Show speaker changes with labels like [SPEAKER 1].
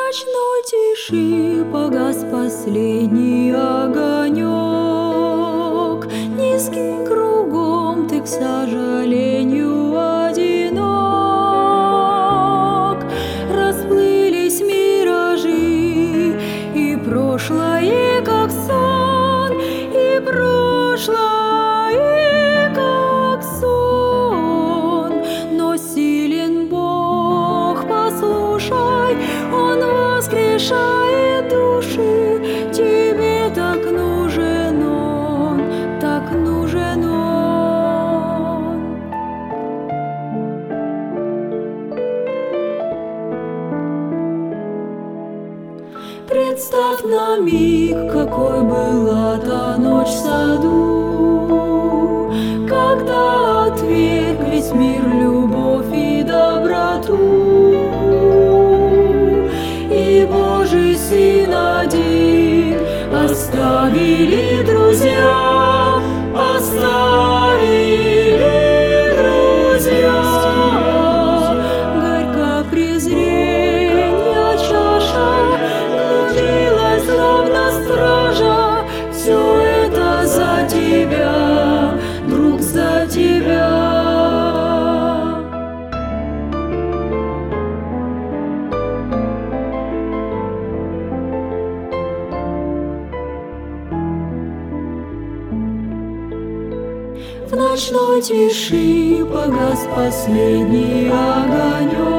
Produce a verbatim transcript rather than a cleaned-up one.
[SPEAKER 1] ночной тиши погас последний огонек. Низкий кругом ты, к сожалению, одинок. Расплылись миражи, и прошлое, как сон, и прошлое, как сон. Но силен Бог, послушай, Он воскрешает души. Тебе так нужен Он, так нужен Он. Представь на миг, какой была та ночь в саду, когда отверглись мир, любовь и доброту. И Божий Сын один оставили друзья, оставили друзья. Горько презренья чаша, глубилась, словно стража. Все это за тебя, друг, за тебя. В ночной тиши погас последний огонек.